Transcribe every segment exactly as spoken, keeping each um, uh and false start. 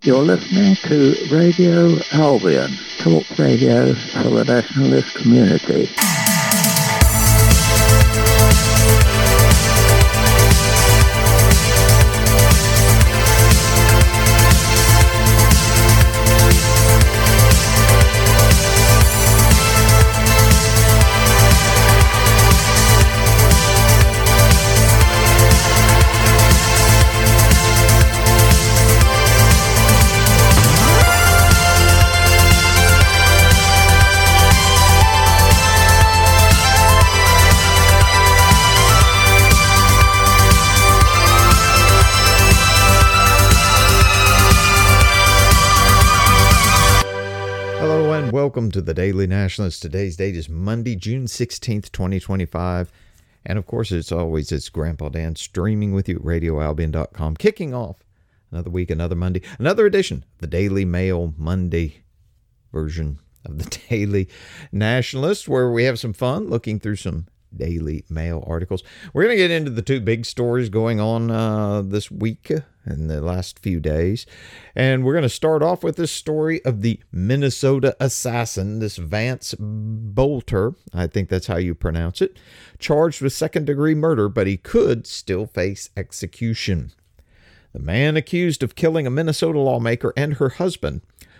You're listening to Radio Albion, talk radio for the nationalist community. Welcome to the Daily Nationalist. Today's date is Monday, June sixteenth, twenty twenty-five. And of course, it's always, it's Grandpa Dan streaming with you at radio albion dot com, kicking off another week, another Monday, another edition of the Daily Mail Monday version of the Daily Nationalist, where we have some fun looking through some Daily Mail articles. We're going to get into the two big stories going on uh, this week in the last few days. And we're going to start off with this story of the Minnesota assassin, this Vance Bolter, I think that's how you pronounce it, charged with second-degree murder, but he could still face execution. The man accused of killing a Minnesota lawmaker and her husband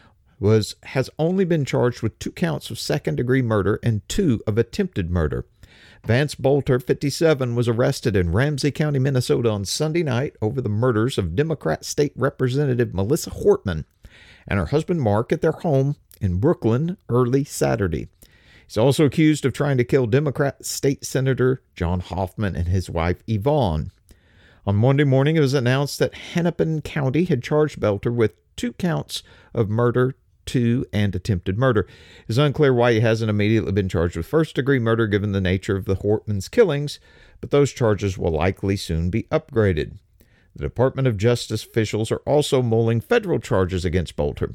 was has only been charged with two counts of second-degree murder and two of attempted murder. Vance Bolter, fifty-seven, was arrested in Ramsey County, Minnesota on Sunday night over the murders of Democrat State Representative Melissa Hortman and her husband Mark at their home in Brooklyn early Saturday. He's also accused of trying to kill Democrat State Senator John Hoffman and his wife Yvonne. On Monday morning, it was announced that Hennepin County had charged Bolter with two counts of murder, two and attempted murder. It's unclear why he hasn't immediately been charged with first-degree murder given the nature of the Hortman's killings, but those charges will likely soon be upgraded. The Department of Justice officials are also mulling federal charges against Bolter.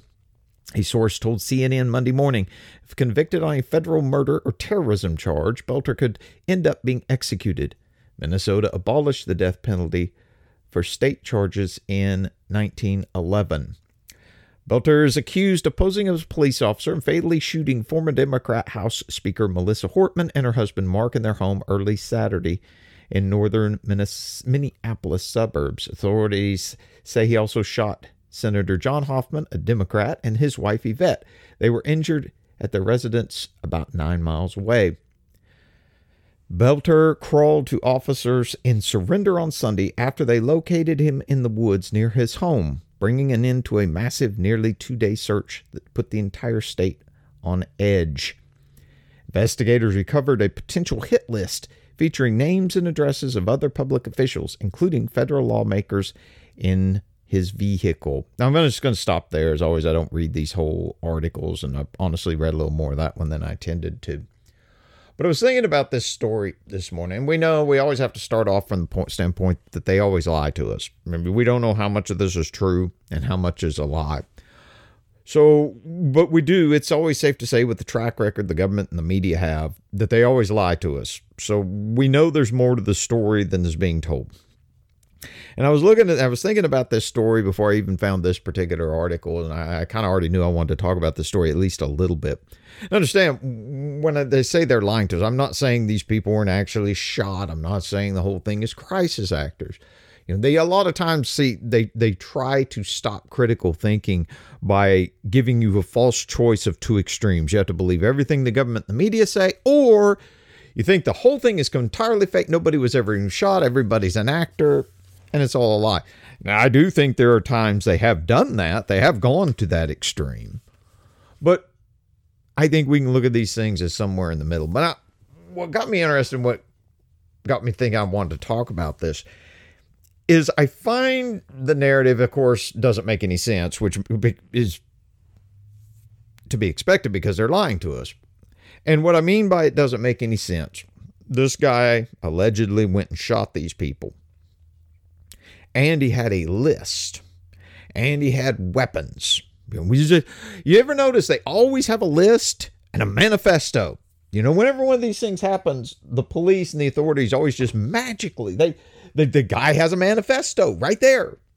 A source told C N N Monday morning, if convicted on a federal murder or terrorism charge, Bolter could end up being executed. Minnesota abolished the death penalty for state charges in nineteen eleven. Bolter is accused of posing as a police officer and fatally shooting former Democrat House Speaker Melissa Hortman and her husband Mark in their home early Saturday in northern Minneapolis suburbs. Authorities say he also shot Senator John Hoffman, a Democrat, and his wife Yvette. They were injured at their residence about nine miles away. Bolter crawled to officers in surrender on Sunday after they located him in the woods near his home, bringing an end to a massive, nearly two-day search that put the entire state on edge. Investigators recovered a potential hit list featuring names and addresses of other public officials, including federal lawmakers, in his vehicle. Now, I'm just going to stop there. As always, I don't read these whole articles, and I honestly read a little more of that one than I intended to. But I was thinking about this story this morning, and we know we always have to start off from the point, standpoint that they always lie to us. Remember, we don't know how much of this is true and how much is a lie. So, but we do, it's always safe to say with the track record the government and the media have, that they always lie to us. So we know there's more to the story than is being told. And I was looking at, I was thinking about this story before I even found this particular article, and I, I kind of already knew I wanted to talk about this story at least a little bit. Understand, when they say they're lying to us, I'm not saying these people weren't actually shot. I'm not saying the whole thing is crisis actors. You know, they a lot of times see they they try to stop critical thinking by giving you a false choice of two extremes. You have to believe everything the government and the media say, or you think the whole thing is entirely fake. Nobody was ever even shot. Everybody's an actor, and it's all a lie. Now, I do think there are times they have done that. They have gone to that extreme. But I think we can look at these things as somewhere in the middle. But I, what got me interested, what got me thinking I wanted to talk about this, is I find the narrative, of course, doesn't make any sense, which is to be expected because they're lying to us. And what I mean by it doesn't make any sense, this guy allegedly went and shot these people. And he had a list. And he had weapons. We just, you ever notice they always have a list and a manifesto? You know, whenever one of these things happens, the police and the authorities always just magically, they, the, the guy has a manifesto right there. Like,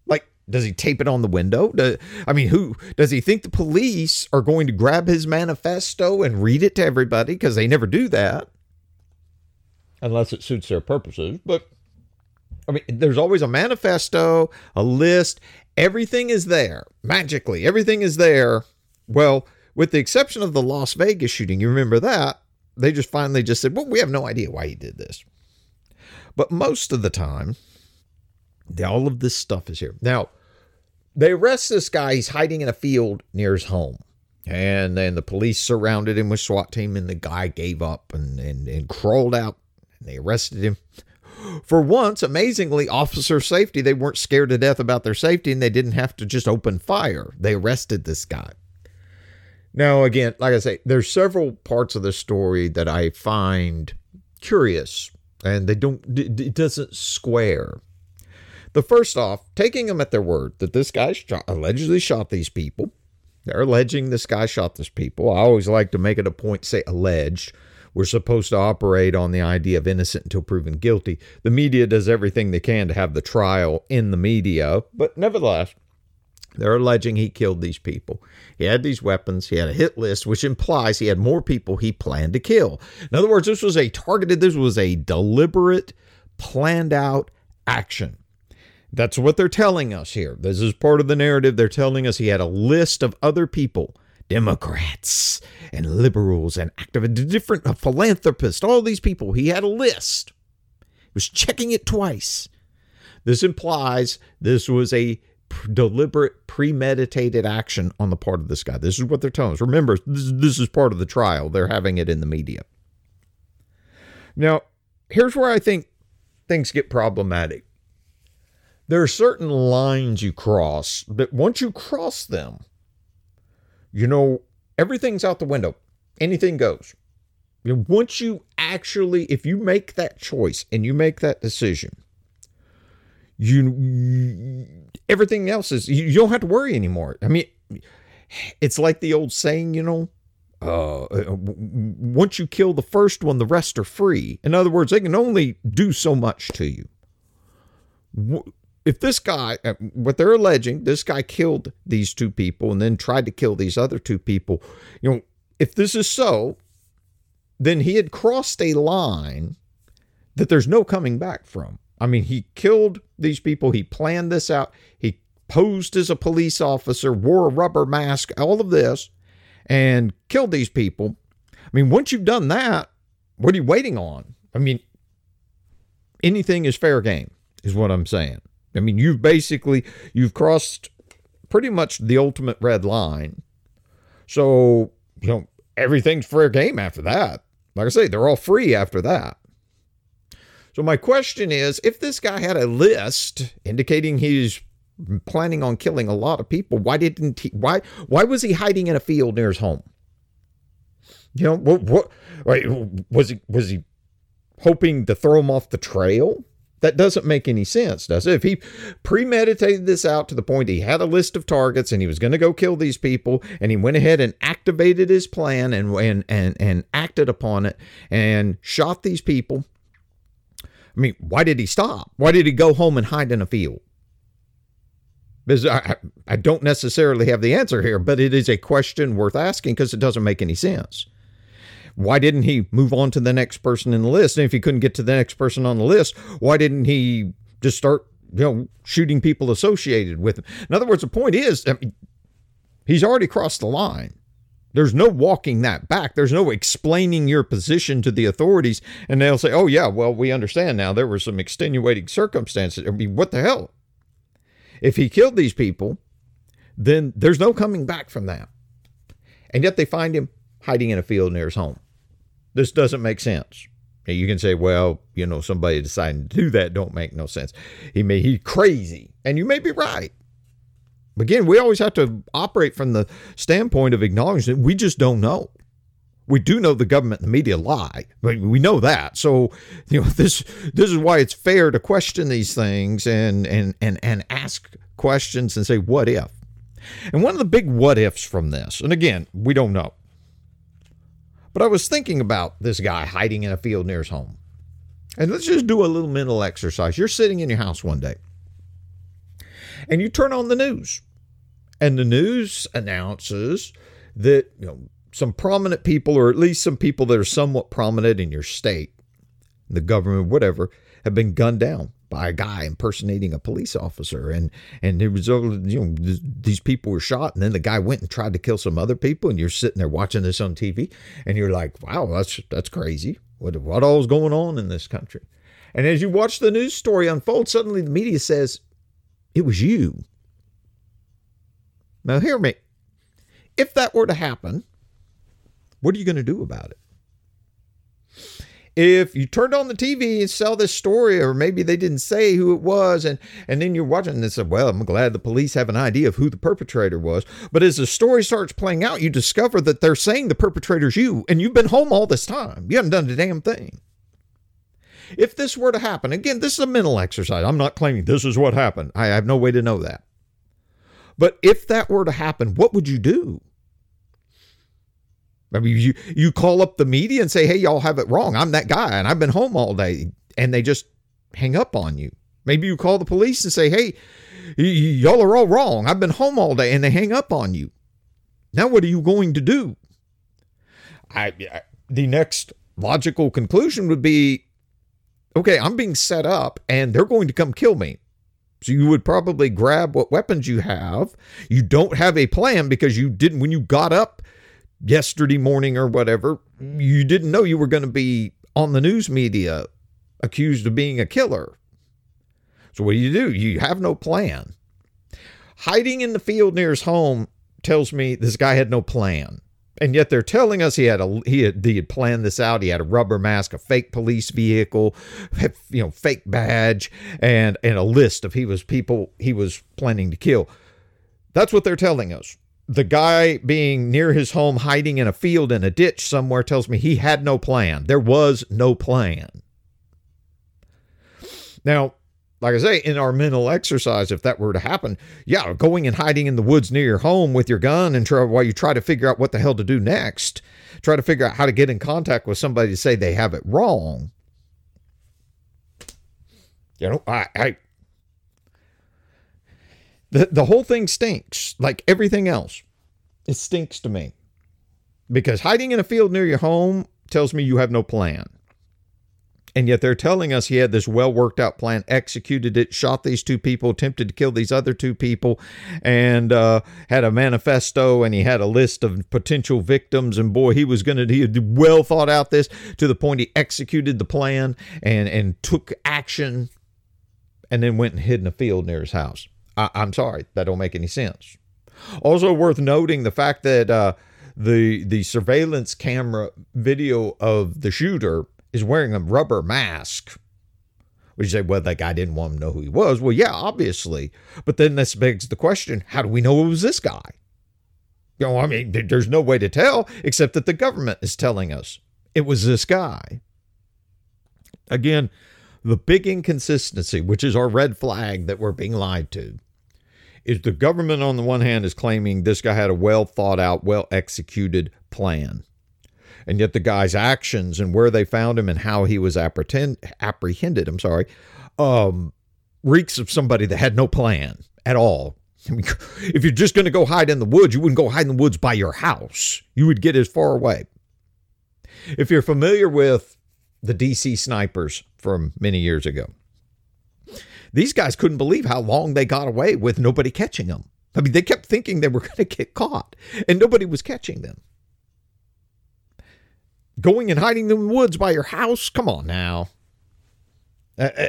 Does he tape it on the window? Do, I mean, who does he think the police are going to grab his manifesto and read it to everybody? Because they never do that. Unless it suits their purposes. But, I mean, there's always a manifesto, a list. Everything is there. Magically, everything is there. Well, with the exception of the Las Vegas shooting, you remember that? They just finally just said, well, we have no idea why he did this. But most of the time, all of this stuff is here. Now, they arrest this guy. He's hiding in a field near his home. And then the police surrounded him with SWAT team, and the guy gave up and, and, and crawled out, and they arrested him. For once, amazingly, officer safety, they weren't scared to death about their safety, and they didn't have to just open fire. They arrested this guy. Now, again, like I say, there's several parts of the story that I find curious, and they don't, it doesn't square. The first off, taking them at their word that this guy shot, allegedly shot these people. They're alleging this guy shot these people. I always like to make it a point to say alleged. We're supposed to operate on the idea of innocent until proven guilty. The media does everything they can to have the trial in the media, but nevertheless, they're alleging he killed these people. He had these weapons. He had a hit list, which implies he had more people he planned to kill. In other words, this was a targeted, this was a deliberate, planned out action. That's what they're telling us here. This is part of the narrative. They're telling us he had a list of other people, Democrats and liberals and activists, different uh, philanthropists, all these people. He had a list. He was checking it twice. This implies this was a deliberate, premeditated action on the part of this guy. This is what they're telling us. Remember, this, this is part of the trial. They're having it in the media. Now, here's where I think things get problematic. There are certain lines you cross, but once you cross them, you know, everything's out the window. Anything goes. You know, once you actually, if you make that choice and you make that decision, You, you everything else is, you, you don't have to worry anymore. I mean, it's like the old saying, you know, uh, once you kill the first one, the rest are free. In other words, they can only do so much to you. If this guy, what they're alleging, this guy killed these two people and then tried to kill these other two people, you know, if this is so, then he had crossed a line that there's no coming back from. I mean, he killed these people. He planned this out. He posed as a police officer, wore a rubber mask, all of this, and killed these people. I mean, once you've done that, what are you waiting on? I mean, anything is fair game, is what I'm saying. I mean, you've basically, you've crossed pretty much the ultimate red line. So, you know, everything's fair game after that. Like I say, they're all free after that. So my question is, if this guy had a list indicating he's planning on killing a lot of people, why didn't he, why, why was he hiding in a field near his home? You know, what, what, right, was he, was he hoping to throw him off the trail? That doesn't make any sense, does it? If he premeditated this out to the point he had a list of targets and he was going to go kill these people, and he went ahead and activated his plan and, and, and, and acted upon it and shot these people, I mean, why did he stop? Why did he go home and hide in a field? Because I, I don't necessarily have the answer here, but it is a question worth asking because it doesn't make any sense. Why didn't he move on to the next person in the list? And if he couldn't get to the next person on the list, why didn't he just start, you know, shooting people associated with him? In other words, the point is, I mean, he's already crossed the line. There's no walking that back. There's no explaining your position to the authorities, and they'll say, oh, yeah, well, we understand now. There were some extenuating circumstances. I mean, what the hell? If he killed these people, then there's no coming back from that. And yet they find him hiding in a field near his home. This doesn't make sense. And you can say, well, you know, somebody deciding to do that don't make no sense. He may, he's crazy. And you may be right. Again, we always have to operate from the standpoint of acknowledging that we just don't know. We do know the government and the media lie. We know that. So, you know, this this is why it's fair to question these things and and and and ask questions and say, what if? And one of the big what ifs from this, and again, we don't know. But I was thinking about this guy hiding in a field near his home. And let's just do a little mental exercise. You're sitting in your house one day. And you turn on the news, and the news announces that, you know, some prominent people, or at least some people that are somewhat prominent in your state, the government, whatever, have been gunned down by a guy impersonating a police officer. And, and it was, you know, these people were shot, and then the guy went and tried to kill some other people, and you're sitting there watching this on T V, and you're like, wow, that's, that's crazy. What, what all is going on in this country? And as you watch the news story unfold, suddenly the media says, it was you. Now, hear me. If that were to happen, what are you going to do about it? If you turned on the T V and saw this story, or maybe they didn't say who it was, and, and then you're watching and said, well, I'm glad the police have an idea of who the perpetrator was. But as the story starts playing out, you discover that they're saying the perpetrator's you, and you've been home all this time. You haven't done a damn thing. If this were to happen, again, this is a mental exercise. I'm not claiming this is what happened. I have no way to know that. But if that were to happen, what would you do? I mean, you, you call up the media and say, hey, y'all have it wrong. I'm that guy, and I've been home all day. And they just hang up on you. Maybe you call the police and say, hey, y- y'all are all wrong. I've been home all day, and they hang up on you. Now, what are you going to do? I, I the next logical conclusion would be, okay, I'm being set up, and they're going to come kill me. So you would probably grab what weapons you have. You don't have a plan because you didn't, when you got up yesterday morning or whatever, you didn't know you were going to be on the news media accused of being a killer. So what do you do? You have no plan. Hiding in the field near his home tells me this guy had no plan. And yet they're telling us he had a he had, he had planned this out. He had a rubber mask, a fake police vehicle, you know, fake badge, and and a list of he was people he was planning to kill. That's what they're telling us. The guy being near his home, hiding in a field in a ditch somewhere, tells me he had no plan. There was no plan. Now, like I say, in our mental exercise, if that were to happen, yeah, going and hiding in the woods near your home with your gun and try, while you try to figure out what the hell to do next, try to figure out how to get in contact with somebody to say they have it wrong. You know, I, I the, the whole thing stinks like everything else. It stinks to me because hiding in a field near your home tells me you have no plan. And yet they're telling us he had this well worked out plan, executed it, shot these two people, attempted to kill these other two people, and uh, had a manifesto, and he had a list of potential victims. And boy, he was going to, he had well thought out this to the point he executed the plan and, and took action and then went and hid in a field near his house. I, I'm sorry, that don't make any sense. Also worth noting the fact that uh, the the surveillance camera video of the shooter is wearing a rubber mask. Would you say, well, that guy didn't want him to know who he was? Well, yeah, obviously. But then this begs the question, how do we know it was this guy? You know, I mean, there's no way to tell except that the government is telling us it was this guy. Again, the big inconsistency, which is our red flag that we're being lied to, is the government on the one hand is claiming this guy had a well thought out, well executed plan. And yet the guy's actions and where they found him and how he was apprehend, apprehended, I'm sorry, um, reeks of somebody that had no plan at all. I mean, if you're just going to go hide in the woods, you wouldn't go hide in the woods by your house. You would get as far away. If you're familiar with the D C snipers from many years ago, these guys couldn't believe how long they got away with nobody catching them. I mean, they kept thinking they were going to get caught and nobody was catching them. Going and hiding in the woods by your house? Come on now. Uh, uh,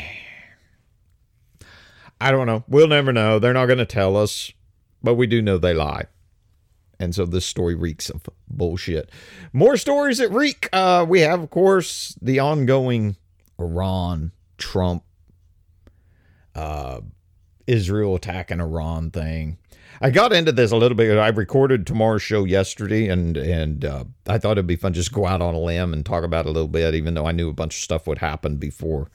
I don't know. We'll never know. They're not going to tell us. But we do know they lie. And so this story reeks of bullshit. More stories that reek. Uh, we have, of course, the ongoing Iran, Trump, uh, Israel attacking Iran thing. I got into this a little bit. I recorded tomorrow's show yesterday, and and uh, I thought it'd be fun just go out on a limb and talk about it a little bit, even though I knew a bunch of stuff would happen before,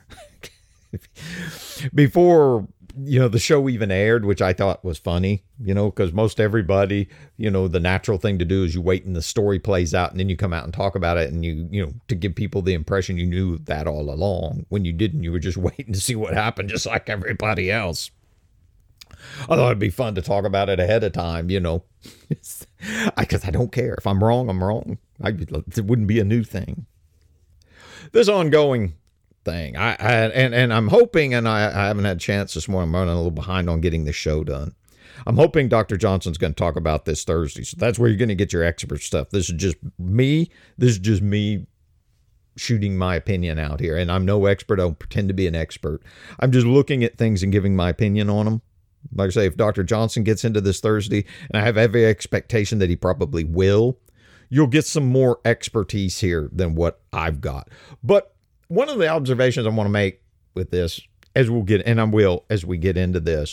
before you know the show even aired, which I thought was funny, you know, because most everybody, you know, the natural thing to do is you wait and the story plays out, and then you come out and talk about it, and you you know to give people the impression you knew that all along when you didn't. You were just waiting to see what happened, just like everybody else. I thought it'd be fun to talk about it ahead of time, you know, because I, I don't care. If I'm wrong, I'm wrong. I, it wouldn't be a new thing. This ongoing thing, I, I and, and I'm hoping, and I, I haven't had a chance this morning, I'm running a little behind on getting the show done. I'm hoping Doctor Johnson's going to talk about this Thursday. So that's where you're going to get your expert stuff. This is just me. This is just me shooting my opinion out here. And I'm no expert. I don't pretend to be an expert. I'm just looking at things and giving my opinion on them. Like I say, if Doctor Johnson gets into this Thursday, and I have every expectation that he probably will, you'll get some more expertise here than what I've got. But one of the observations I want to make with this, as we'll get, and I will as we get into this,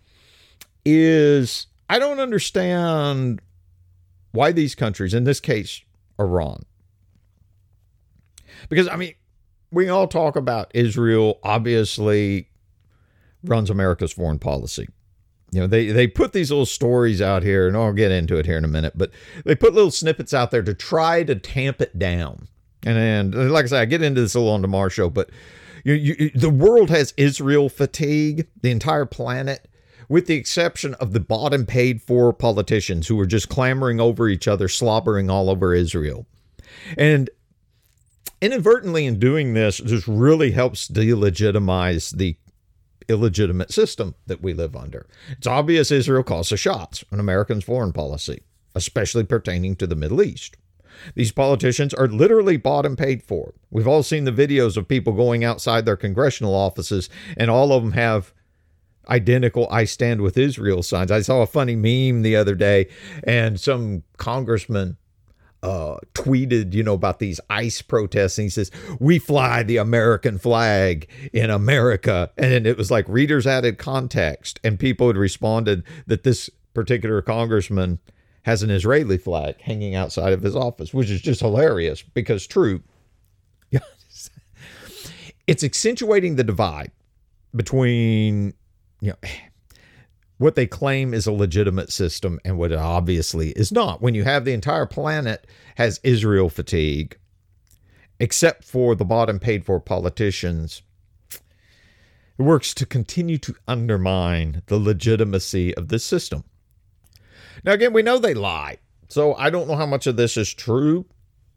is I don't understand why these countries, in this case, Iran. Because, I mean, we all talk about Israel obviously runs America's foreign policy. You know, they, they put these little stories out here, and I'll get into it here in a minute, but they put little snippets out there to try to tamp it down. And, and like I said, I get into this a little on tomorrow's show, but you, you, the world has Israel fatigue, the entire planet, with the exception of the bought and paid for politicians who are just clamoring over each other, slobbering all over Israel. And inadvertently in doing this, this really helps delegitimize the illegitimate system that we live under. It's obvious Israel calls the shots on Americans' foreign policy, especially pertaining to the Middle East. These politicians are literally bought and paid for. We've all seen the videos of people going outside their congressional offices, and all of them have identical I stand with Israel signs. I saw a funny meme the other day, and some congressman uh, tweeted, you know, about these ICE protests, and he says, "We fly the American flag in America." And it was like readers added context, and people had responded that this particular congressman has an Israeli flag hanging outside of his office, which is just hilarious because true. It's accentuating the divide between, you know, what they claim is a legitimate system and what it obviously is not. When you have the entire planet has Israel fatigue, except for the bought and paid for politicians, it works to continue to undermine the legitimacy of this system. Now, again, we know they lie, so I don't know how much of this is true.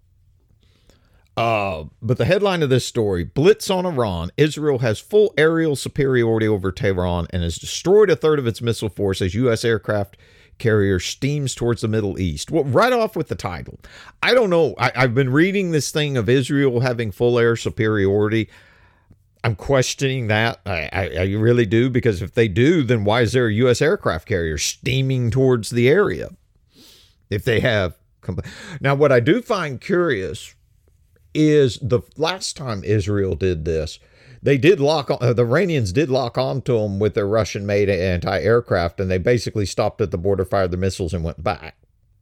Uh, but the headline of this story, Blitz on Iran, Israel has full aerial superiority over Tehran and has destroyed a third of its missile force as U S aircraft carrier steams towards the Middle East. Well, right off with the title. I don't know. I, I've been reading this thing of Israel having full air superiority. I'm questioning that. I, I, I really do, because if they do, then why is there a U S aircraft carrier steaming towards the area? If they have. Now, what I do find curious is the last time Israel did this, they did lock on, uh, the Iranians did lock onto them with their Russian-made anti-aircraft, and they basically stopped at the border, fired the missiles, and went back.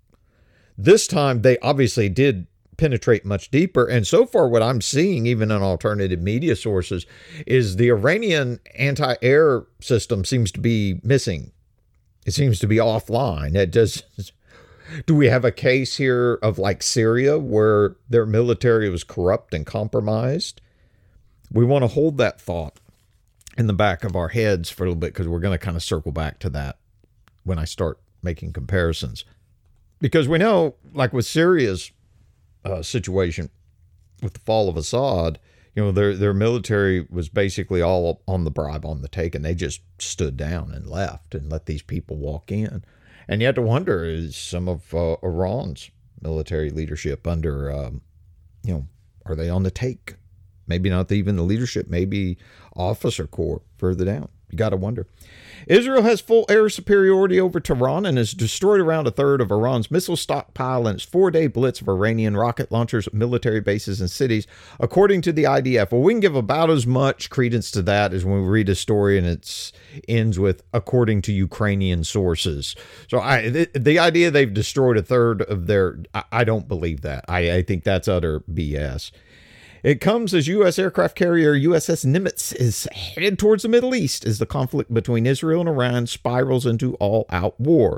This time, they obviously did penetrate much deeper, and so far what I'm seeing, even in alternative media sources, is the Iranian anti-air system seems to be missing. It seems to be offline. It does. Do we have a case here of like Syria where their military was corrupt and compromised? We want to hold that thought in the back of our heads for a little bit, because we're going to kind of circle back to that when I start making comparisons. Because we know, like with Syria's uh, situation with the fall of Assad, you know, their their military was basically all on the bribe, on the take, and they just stood down and left and let these people walk in. And you have to wonder, is some of uh, Iran's military leadership under, um, you know, are they on the take? Maybe not even the leadership, maybe officer corps further down. You got to wonder. Israel has full air superiority over Tehran and has destroyed around a third of Iran's missile stockpile in its four-day blitz of Iranian rocket launchers, military bases, and cities, according to the I D F. Well, we can give about as much credence to that as when we read a story and it ends with, according to Ukrainian sources. So I, the, the idea they've destroyed a third of their, I, I don't believe that. I, I think that's utter B S. It comes as U S aircraft carrier U S S Nimitz is headed towards the Middle East as the conflict between Israel and Iran spirals into all-out war.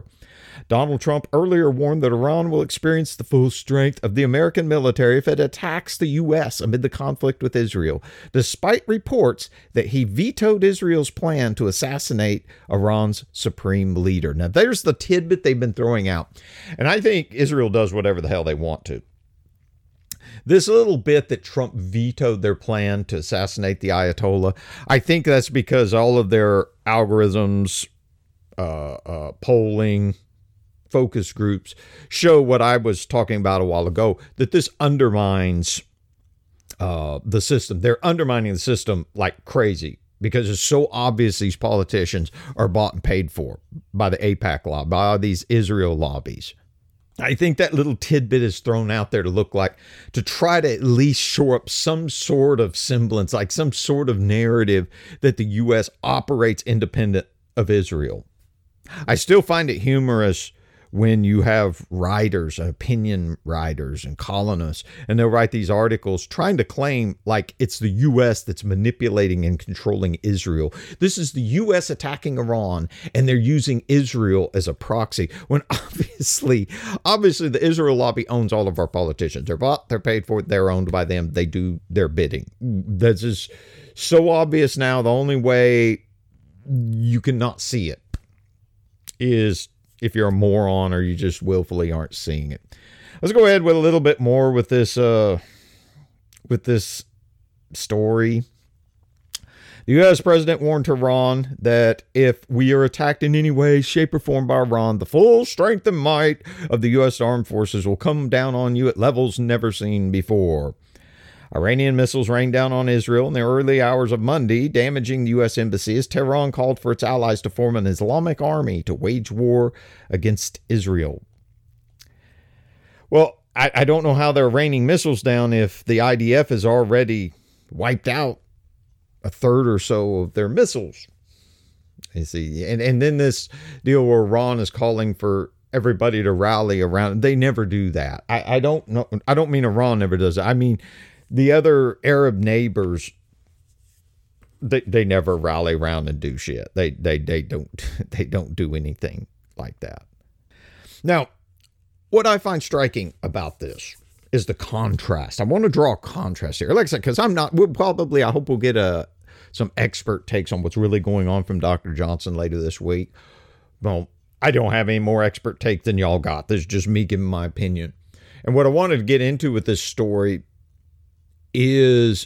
Donald Trump earlier warned that Iran will experience the full strength of the American military if it attacks the U S amid the conflict with Israel, despite reports that he vetoed Israel's plan to assassinate Iran's supreme leader. Now, there's the tidbit they've been throwing out. And I think Israel does whatever the hell they want to. This little bit that Trump vetoed their plan to assassinate the Ayatollah, I think that's because all of their algorithms, uh, uh, polling, focus groups show what I was talking about a while ago, that this undermines uh, the system. They're undermining the system like crazy because it's so obvious these politicians are bought and paid for by the AIPAC lobby, by these Israel lobbies. I think that little tidbit is thrown out there to look like, to try to at least shore up some sort of semblance, like some sort of narrative that the U S operates independent of Israel. I still find it humorous when you have writers, opinion writers and columnists, and they'll write these articles trying to claim like it's the U S that's manipulating and controlling Israel. This is the U S attacking Iran, and they're using Israel as a proxy, when obviously, obviously the Israel lobby owns all of our politicians. They're bought, they're paid for, they're owned by them. They do their bidding. That's just so obvious now. The only way you cannot see it is if you're a moron or you just willfully aren't seeing it. Let's go ahead with a little bit more with this uh, with this story. The U S president warned Tehran that if we are attacked in any way, shape, or form by Iran, the full strength and might of the U S armed forces will come down on you at levels never seen before. Iranian missiles rained down on Israel in the early hours of Monday, damaging the U S embassy as Tehran called for its allies to form an Islamic army to wage war against Israel. Well, I, I don't know how they're raining missiles down if the I D F has already wiped out a third or so of their missiles. You see, and, and then this deal where Iran is calling for everybody to rally around. They never do that. I, I don't know. I don't mean Iran never does that. I mean, the other Arab neighbors, they they never rally around and do shit. They they they don't they don't do anything like that. Now, what I find striking about this is the contrast. I want to draw a contrast here. Like I said, because I'm not, we'll probably, I hope we'll get a some expert takes on what's really going on from Doctor Johnson later this week. Well, I don't have any more expert take than y'all got. This is just me giving my opinion. And what I wanted to get into with this story is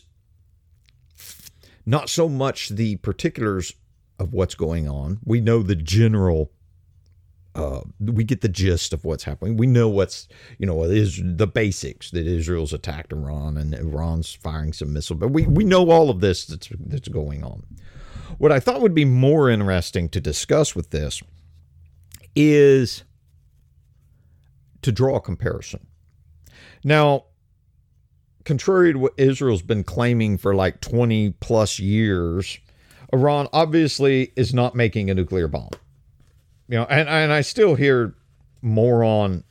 not so much the particulars of what's going on. We know the general, uh, we get the gist of what's happening. We know what's, you know, is the basics, that Israel's attacked Iran and Iran's firing some missiles. But we, we know all of this that's, that's going on. What I thought would be more interesting to discuss with this is to draw a comparison. Now, contrary to what Israel's been claiming for like twenty plus years, Iran obviously is not making a nuclear bomb. You know, and, and I still hear moron,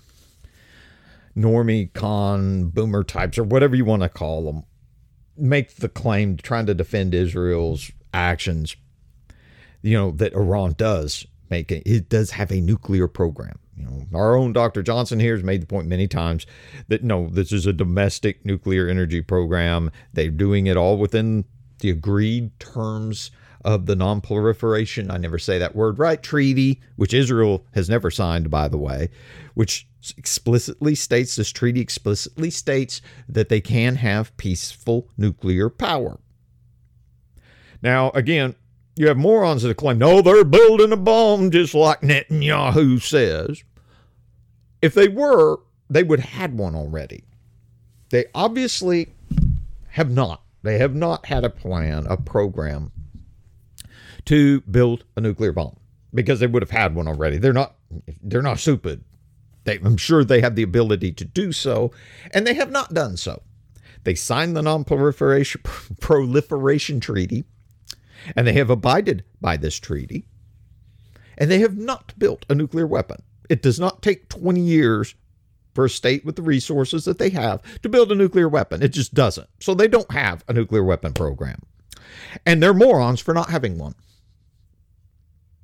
normie, con, boomer types, or whatever you want to call them, make the claim trying to defend Israel's actions, you know, that Iran does make it. It does have a nuclear program. You know, our own Doctor Johnson here has made the point many times that no, this is a domestic nuclear energy program. They're doing it all within the agreed terms of the non-proliferation, I never say that word right, treaty, which Israel has never signed, by the way, which explicitly states, this treaty explicitly states that they can have peaceful nuclear power. Now, again, you have morons that claim, no, they're building a bomb just like Netanyahu says. If they were, they would have had one already. They obviously have not. They have not had a plan, a program to build a nuclear bomb, because they would have had one already. They're not, they're not stupid. They, I'm sure they have the ability to do so, and they have not done so. They signed the non-proliferation proliferation treaty, and they have abided by this treaty, and they have not built a nuclear weapon. It does not take twenty years for a state with the resources that they have to build a nuclear weapon. It just doesn't. So they don't have a nuclear weapon program. And they're morons for not having one.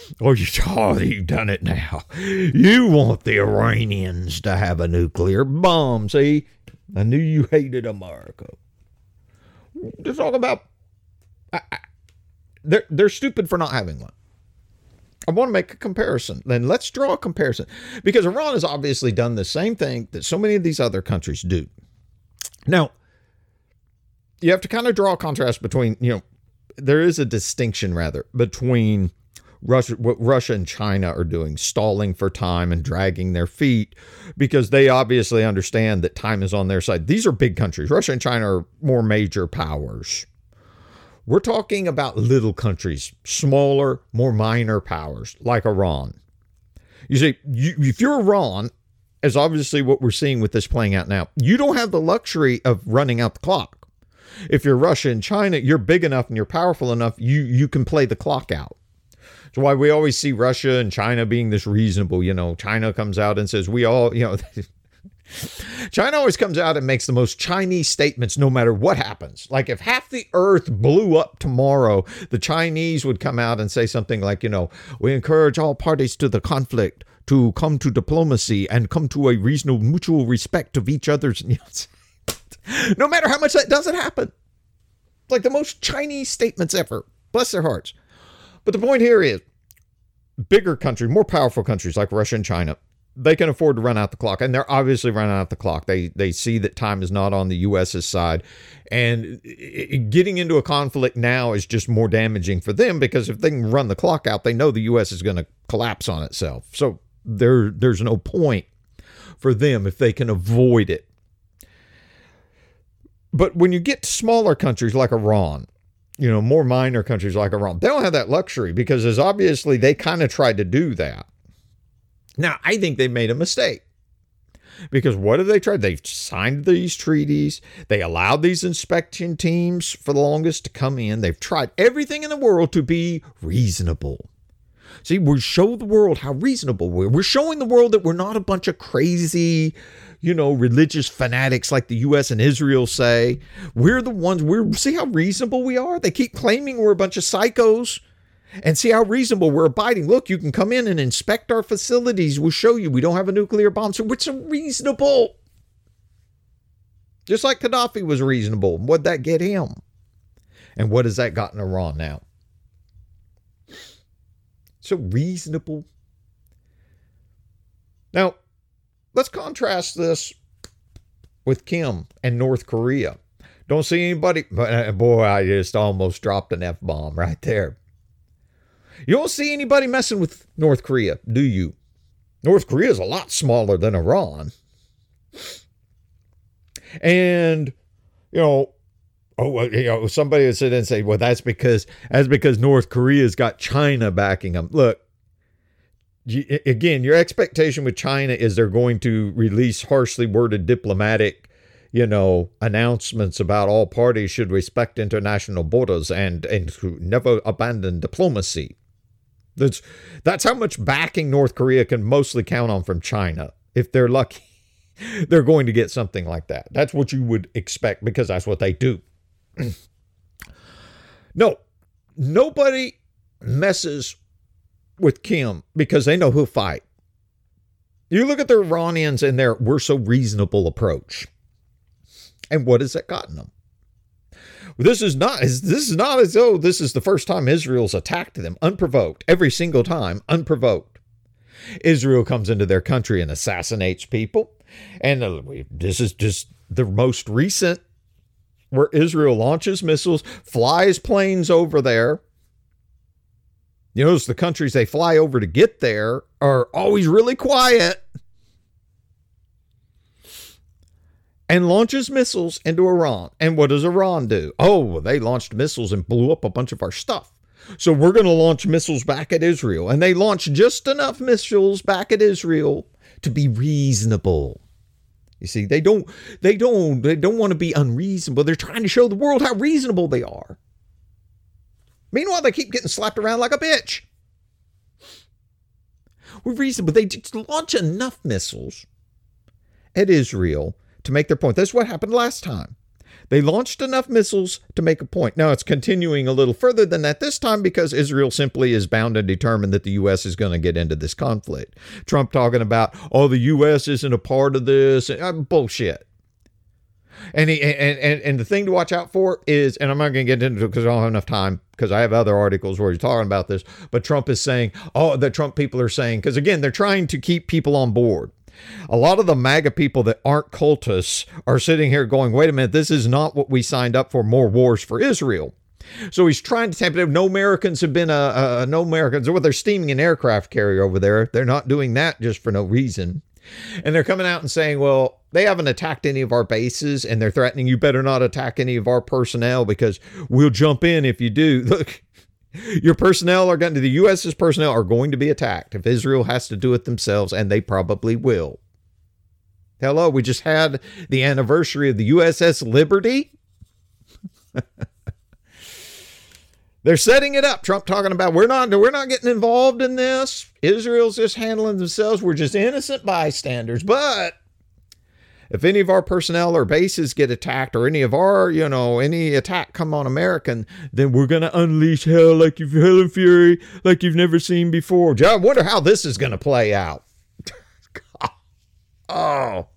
Oh, you, oh, you've done it now. You want the Iranians to have a nuclear bomb. See, I knew you hated America. They're talking about, I, I, they're, they're stupid for not having one. I want to make a comparison. Then let's draw a comparison. Because Iran has obviously done the same thing that so many of these other countries do. Now, you have to kind of draw a contrast between, you know, there is a distinction, rather, between Russia, what Russia and China are doing, stalling for time and dragging their feet, because they obviously understand that time is on their side. These are big countries. Russia and China are more major powers. We're talking about little countries, smaller, more minor powers, like Iran. You see, you, if you're Iran, as obviously what we're seeing with this playing out now, you don't have the luxury of running out the clock. If you're Russia and China, you're big enough and you're powerful enough, you, you can play the clock out. That's why we always see Russia and China being this reasonable. You know, China comes out and says, we all, you know, China always comes out and makes the most Chinese statements no matter what happens. Like if half the earth blew up tomorrow, the Chinese would come out and say something like, you know, we encourage all parties to the conflict to come to diplomacy and come to a reasonable mutual respect of each other's. No matter how much that doesn't happen. It's like the most Chinese statements ever. Bless their hearts. But the point here is, bigger countries, more powerful countries like Russia and China, they can afford to run out the clock. And they're obviously running out the clock. They they see that time is not on the U S's side. And getting into a conflict now is just more damaging for them, because if they can run the clock out, they know the U S is going to collapse on itself. So there there's no point for them if they can avoid it. But when you get to smaller countries like Iran, you know, more minor countries like Iran, they don't have that luxury, because as obviously they kind of tried to do that. Now, I think they made a mistake, because what have they tried? They've signed these treaties. They allowed these inspection teams for the longest to come in. They've tried everything in the world to be reasonable. See, we show the world how reasonable we're. We're showing the world that we're not a bunch of crazy, you know, religious fanatics like the U S and Israel say. We're the ones, we're, see how reasonable we are? They keep claiming we're a bunch of psychos, and see how reasonable we're abiding. Look, you can come in and inspect our facilities. We'll show you we don't have a nuclear bomb. So we're so reasonable. Just like Gaddafi was reasonable. What'd that get him? And what has that gotten Iran now? So reasonable. Now, let's contrast this with Kim and North Korea. Don't see anybody, but boy, I just almost dropped an F-bomb right there. You don't see anybody messing with North Korea, do you? North Korea is a lot smaller than Iran. And, you know, oh, you know, somebody would sit and say, well, that's because that's because North Korea's got China backing them. Look, you, again, your expectation with China is they're going to release harshly worded diplomatic, you know, announcements about all parties should respect international borders and, and to never abandon diplomacy. That's, that's how much backing North Korea can mostly count on from China. If they're lucky, they're going to get something like that. That's what you would expect, because that's what they do. No, nobody messes with Kim because they know who'll fight. You look at the Iranians and their we're so reasonable approach. And what has that gotten them? This is not this is not as though this is the first time Israel's attacked them unprovoked. Every single time, unprovoked. Israel comes into their country and assassinates people. And uh, this is just the most recent, where Israel launches missiles, flies planes over there. You notice the countries they fly over to get there are always really quiet. And launches missiles into Iran. And what does Iran do? Oh, well, they launched missiles and blew up a bunch of our stuff. So we're going to launch missiles back at Israel. And they launch just enough missiles back at Israel to be reasonable. You see, they don't, they don't, they don't want to be unreasonable. They're trying to show the world how reasonable they are. Meanwhile, they keep getting slapped around like a bitch. We're reasonable. They just launch enough missiles at Israel to make their point. That's what happened last time. They launched enough missiles to make a point. Now, it's continuing a little further than that this time because Israel simply is bound and determined that the U S is going to get into this conflict. Trump talking about, oh, the U S isn't a part of this. Uh, bullshit. And, he, and, and, and the thing to watch out for is, and I'm not going to get into it because I don't have enough time because I have other articles where he's talking about this, but Trump is saying, oh, the Trump people are saying, because again, they're trying to keep people on board. A lot of the MAGA people that aren't cultists are sitting here going, wait a minute, this is not what we signed up for, more wars for Israel. So he's trying to tempt it. No Americans have been, uh, uh, no Americans, well, they're steaming an aircraft carrier over there. They're not doing that just for no reason. And they're coming out and saying, well, they haven't attacked any of our bases and they're threatening you better not attack any of our personnel because we'll jump in if you do. Look, your personnel are going to, the U.S.'s personnel are going to be attacked if Israel has to do it themselves, and they probably will. Hello, we just had the anniversary of the U S S Liberty. They're setting it up. Trump talking about we're not we're not getting involved in this. Israel's just handling themselves. We're just innocent bystanders. But if any of our personnel or bases get attacked, or any of our, you know, any attack come on American, then we're going to unleash hell like you've hell and fury like you've never seen before. I wonder how this is going to play out. oh.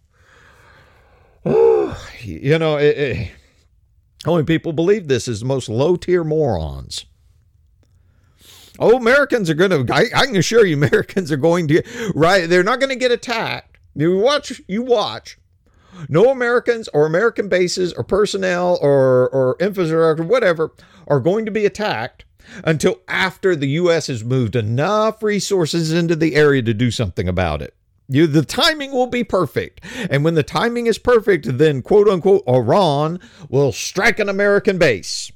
oh, you know, it, it, only people believe this is the most low-tier morons. Oh, Americans are going to, I, I can assure you, Americans are going to, right, they're not going to get attacked. You watch, you watch. No Americans or American bases or personnel or, or infrastructure, whatever, are going to be attacked until after the U S has moved enough resources into the area to do something about it. You, the timing will be perfect. And when the timing is perfect, then quote unquote, Iran will strike an American base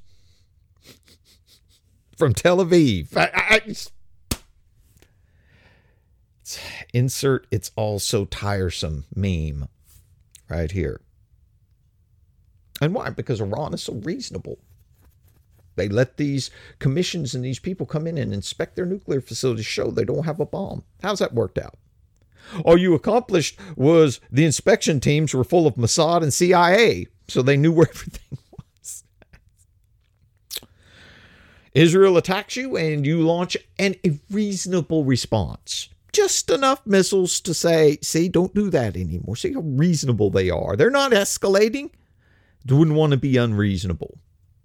from Tel Aviv. I, I, insert it's all so tiresome meme right here. And why? Because Iran is so reasonable. They let these commissions and these people come in and inspect their nuclear facilities, show they don't have a bomb. How's that worked out? All you accomplished was the inspection teams were full of Mossad and C I A, so they knew where everything was. Israel attacks you and you launch an a reasonable response. Just enough missiles to say, see, don't do that anymore. See how reasonable they are. They're not escalating. They wouldn't want to be unreasonable.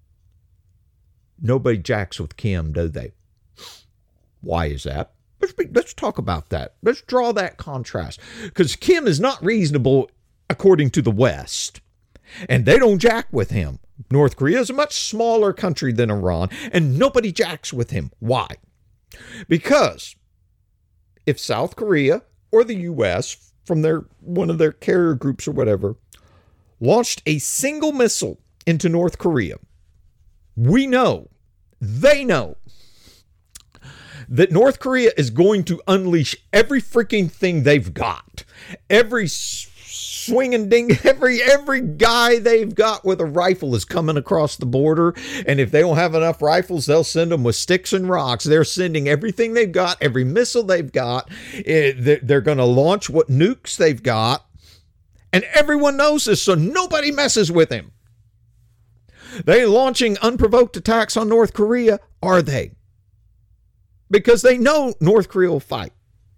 Nobody jacks with Kim, do they? Why is that? Let's, be, let's talk about that. Let's draw that contrast. Because Kim is not reasonable according to the West. And they don't jack with him. North Korea is a much smaller country than Iran. And nobody jacks with him. Why? Because if South Korea or the U S from their one of their carrier groups or whatever launched a single missile into North Korea, we know, they know, that North Korea is going to unleash every freaking thing they've got. Every swinging ding, every every guy they've got with a rifle is coming across the border. And if they don't have enough rifles, they'll send them with sticks and rocks. They're sending everything they've got, every missile they've got. They're going to launch what nukes they've got. And everyone knows this, so nobody messes with him. They launching unprovoked attacks on North Korea, are they? Because they know North Korea will fight.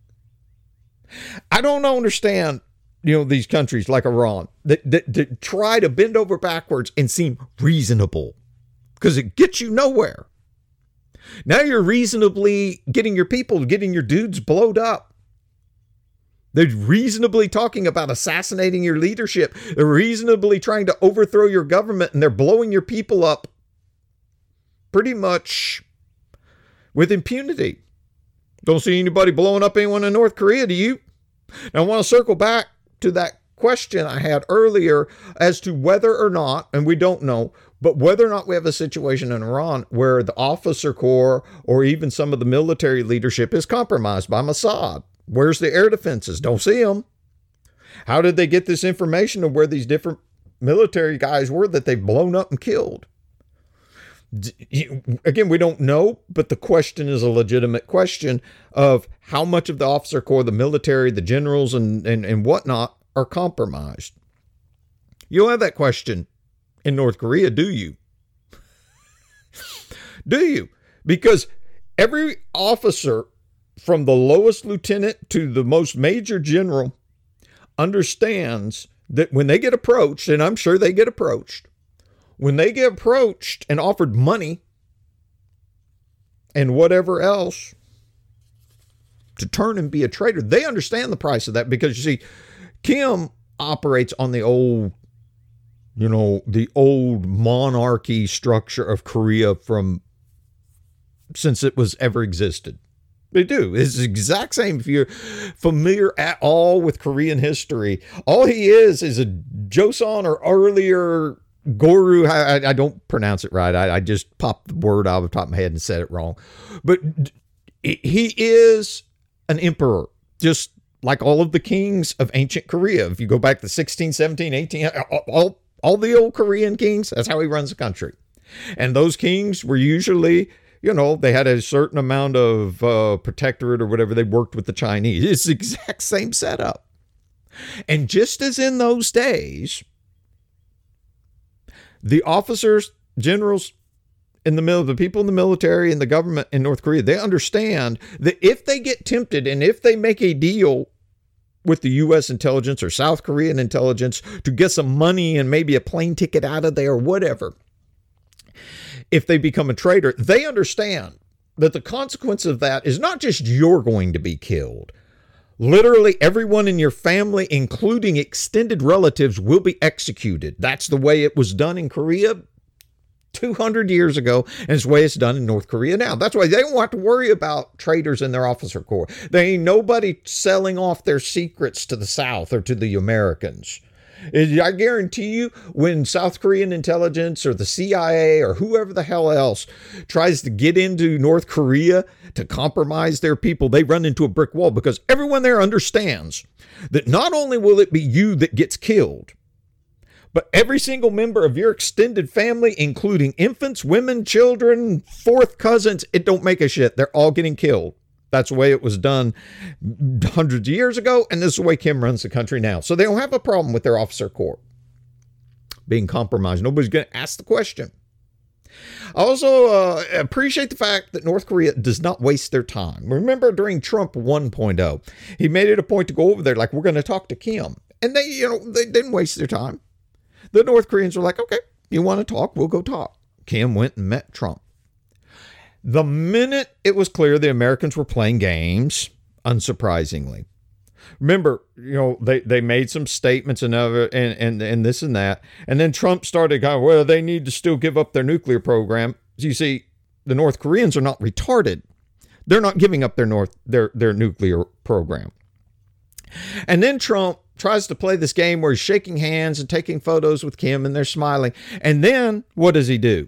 I don't understand, you know, these countries like Iran that, that, that try to bend over backwards and seem reasonable, because it gets you nowhere. Now you're reasonably getting your people, getting your dudes blowed up. They're reasonably talking about assassinating your leadership. They're reasonably trying to overthrow your government, and they're blowing your people up pretty much with impunity. Don't see anybody blowing up anyone in North Korea, do you? Now, I want to circle back to that question I had earlier as to whether or not, and we don't know, but whether or not we have a situation in Iran where the officer corps or even some of the military leadership is compromised by Mossad. Where's the air defenses? Don't see them. How did they get this information of where these different military guys were that they've blown up and killed? Again, we don't know, but the question is a legitimate question of how much of the officer corps, the military, the generals, and, and, and whatnot are compromised. You'll have that question in North Korea, do you? Do you? Because every officer from the lowest lieutenant to the most major general understands that when they get approached, and I'm sure they get approached, when they get approached and offered money and whatever else to turn and be a traitor, they understand the price of that, because you see, Kim operates on the old, you know, the old monarchy structure of Korea from since it was ever existed. They do. It's the exact same. If you're familiar at all with Korean history, all he is is a Joseon or earlier Goryeo. I, I don't pronounce it right. I, I just popped the word out of the top of my head and said it wrong. But he is an emperor, just like all of the kings of ancient Korea. If you go back to sixteen, seventeen, eighteen, all, all the old Korean kings, that's how he runs the country. And those kings were usually, you know, they had a certain amount of uh, protectorate or whatever. They worked with the Chinese. It's the exact same setup. And just as in those days, the officers, generals in the middle, the people in the military and the government in North Korea, they understand that if they get tempted and if they make a deal with the U S intelligence or South Korean intelligence to get some money and maybe a plane ticket out of there or whatever, if they become a traitor, they understand that the consequence of that is not just you're going to be killed. Literally everyone in your family, including extended relatives, will be executed. That's the way it was done in Korea two hundred years ago, and it's the way it's done in North Korea now. That's why they don't have to worry about traitors in their officer corps. There ain't nobody selling off their secrets to the South or to the Americans. I guarantee you, when South Korean intelligence or the C I A or whoever the hell else tries to get into North Korea to compromise their people, they run into a brick wall, because everyone there understands that not only will it be you that gets killed, but every single member of your extended family, including infants, women, children, fourth cousins, it don't make a shit. They're all getting killed. That's the way it was done hundreds of years ago, and this is the way Kim runs the country now. So they don't have a problem with their officer corps being compromised. Nobody's going to ask the question. I also uh, appreciate the fact that North Korea does not waste their time. Remember during Trump one point oh, he made it a point to go over there like, we're going to talk to Kim. And they, you know, they didn't waste their time. The North Koreans were like, okay, you want to talk? We'll go talk. Kim went and met Trump. The minute it was clear the Americans were playing games, unsurprisingly. Remember, you know, they, they made some statements and, other, and, and, and this and that. And then Trump started going, well, they need to still give up their nuclear program. You see, the North Koreans are not retarded. They're not giving up their North their, their nuclear program. And then Trump tries to play this game where he's shaking hands and taking photos with Kim and they're smiling. And then what does he do?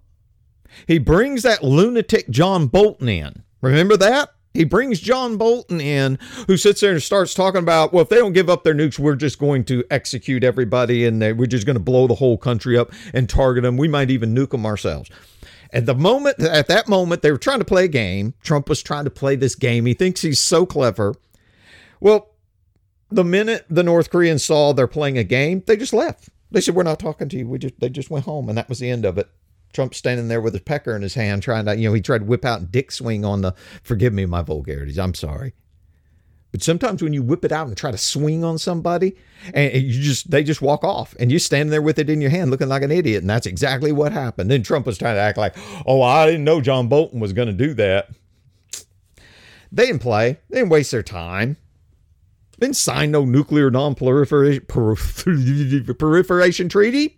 He brings that lunatic John Bolton in. Remember that? He brings John Bolton in, who sits there and starts talking about, well, if they don't give up their nukes, we're just going to execute everybody and they, we're just going to blow the whole country up and target them. We might even nuke them ourselves. At the moment, at that moment, they were trying to play a game. Trump was trying to play this game. He thinks he's so clever. Well, the minute the North Koreans saw they're playing a game, they just left. They said, we're not talking to you. We just, they just went home. And that was the end of it. Trump standing there with his pecker in his hand, trying to, you know, he tried to whip out and dick swing on the, forgive me my vulgarities, I'm sorry. But sometimes when you whip it out and try to swing on somebody, and you just, they just walk off, and you stand there with it in your hand looking like an idiot. And that's exactly what happened. Then Trump was trying to act like, oh, I didn't know John Bolton was going to do that. They didn't play. They didn't waste their time. They didn't sign no nuclear non-proliferation proliferation treaty.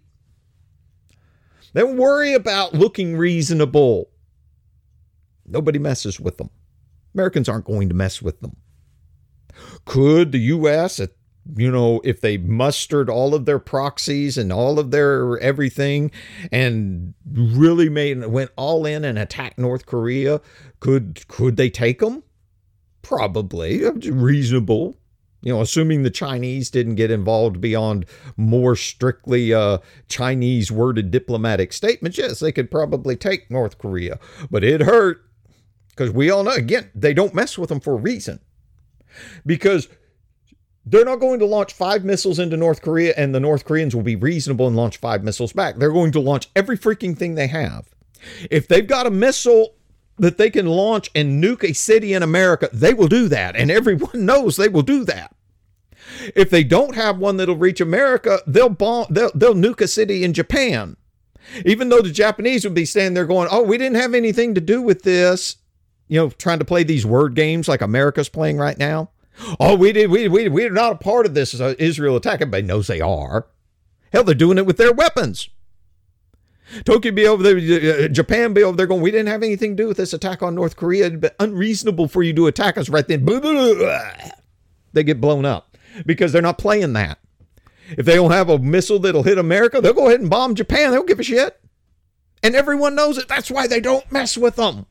They don't worry about looking reasonable. Nobody messes with them. Americans aren't going to mess with them. Could the U S, you know, if they mustered all of their proxies and all of their everything and really made went all in and attacked North Korea, could could they take them? Probably. Reasonable. You know, assuming the Chinese didn't get involved beyond more strictly uh, Chinese worded diplomatic statements, yes, they could probably take North Korea. But it hurt, because we all know, again, they don't mess with them for a reason. Because They're not going to launch five missiles into North Korea and the North Koreans will be reasonable and launch five missiles back. They're going to launch every freaking thing they have. If they've got a missile that they can launch and nuke a city in America, they will do that. And everyone knows they will do that. If they don't have one that'll reach America, they'll bomb, they'll, they'll nuke a city in Japan. Even though the Japanese would be standing there going, oh, we didn't have anything to do with this. You know, trying to play these word games like America's playing right now. Oh, we did. We, we, we're not a part of this uh, Israel attack. Everybody knows they are. Hell, they're doing it with their weapons. Tokyo be over there, uh, Japan be over there going, we didn't have anything to do with this attack on North Korea. It'd be unreasonable for you to attack us right then. They get blown up because they're not playing that. If they don't have a missile that'll hit America, they'll go ahead and bomb Japan. They don't give a shit. And everyone knows it. That's why they don't mess with them.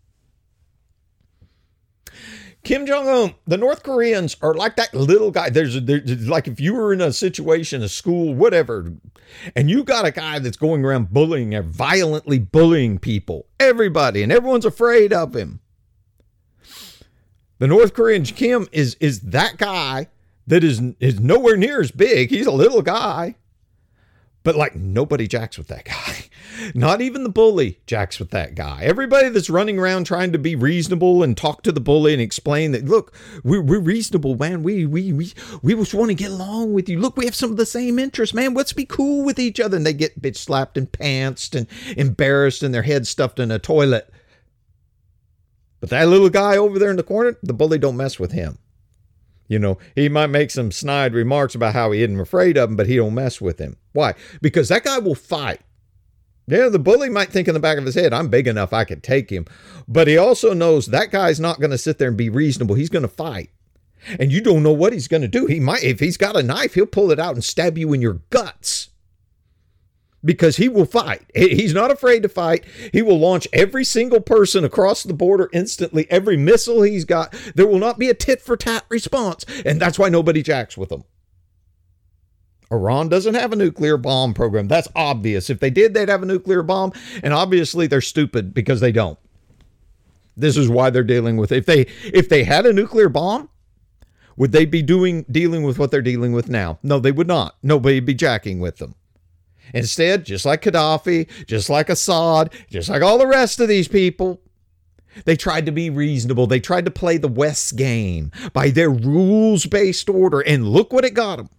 Kim Jong-un, the North Koreans are like that little guy. There's, there's like if you were in a situation, a school, whatever, and you got a guy that's going around bullying or violently bullying people, everybody, and everyone's afraid of him. The North Korean Kim is is that guy that is is nowhere near as big. He's a little guy. But like nobody jacks with that guy. Not even the bully jacks with that guy. Everybody that's running around trying to be reasonable and talk to the bully and explain that, look, we're, we're reasonable, man. We, we, we, we just want to get along with you. Look, we have some of the same interests, man. Let's be cool with each other. And they get bitch slapped and pantsed and embarrassed and their head stuffed in a toilet. But that little guy over there in the corner, the bully don't mess with him. You know, he might make some snide remarks about how he isn't afraid of him, but he don't mess with him. Why? Because that guy will fight. Yeah, the bully might think in the back of his head, I'm big enough, I could take him. But he also knows that guy's not going to sit there and be reasonable. He's going to fight. And you don't know what he's going to do. He might, if he's got a knife, he'll pull it out and stab you in your guts. Because he will fight. He's not afraid to fight. He will launch every single person across the border instantly. Every missile he's got. There will not be a tit for tat response. And that's why nobody jacks with him. Iran doesn't have a nuclear bomb program. That's obvious. If they did, they'd have a nuclear bomb. And obviously they're stupid because they don't. This is why they're dealing with it. If they, if they had a nuclear bomb, would they be doing dealing with what they're dealing with now? No, they would not. Nobody'd be jacking with them. Instead, just like Gaddafi, just like Assad, just like all the rest of these people, they tried to be reasonable. They tried to play the West's game by their rules-based order, and look what it got them.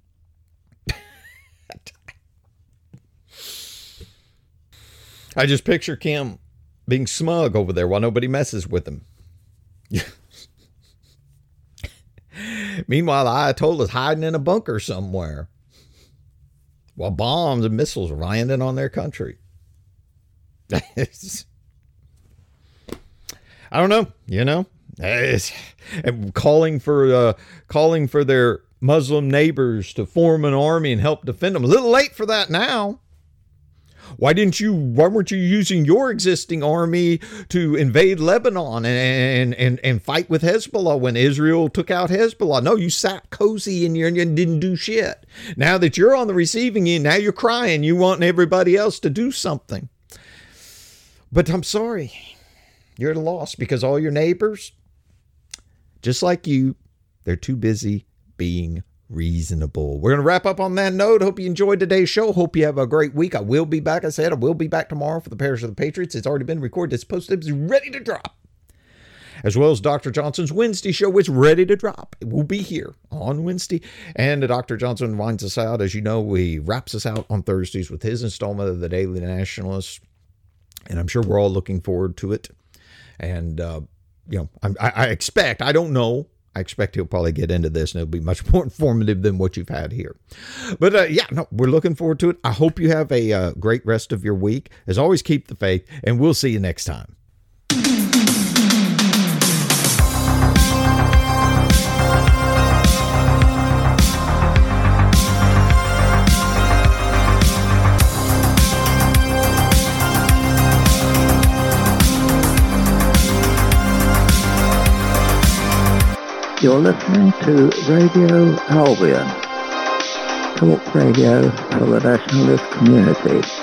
I just picture Kim being smug over there while nobody messes with him. Meanwhile, the Ayatollah's hiding in a bunker somewhere, while bombs and missiles are landing on their country. I don't know, you know, it's, and calling for uh, calling for their Muslim neighbors to form an army and help defend them. A little late for that now. Why didn't you? Why weren't you using your existing army to invade Lebanon and and and fight with Hezbollah when Israel took out Hezbollah? No, you sat cozy in your and didn't do shit. Now that you're on the receiving end, now you're crying. You want everybody else to do something. But I'm sorry, you're at a loss because all your neighbors, just like you, they're too busy being reasonable. We're going to wrap up on that note. Hope you enjoyed today's show. Hope you have a great week. I will be back. I said I will be back tomorrow for the Parish of the Patriots. It's already been recorded. It's posted. It's ready to drop. As well as Doctor Johnson's Wednesday show, which is ready to drop. It will be here on Wednesday. And Doctor Johnson winds us out. As you know, he wraps us out on Thursdays with his installment of the Daily Nationalist. And I'm sure we're all looking forward to it. And, uh, you know, I, I expect, I don't know, I expect he'll probably get into this and it'll be much more informative than what you've had here. But uh, yeah, no, we're looking forward to it. I hope you have a uh, great rest of your week. As always, keep the faith, and we'll see you next time. You're listening to Radio Albion, talk radio for the nationalist community.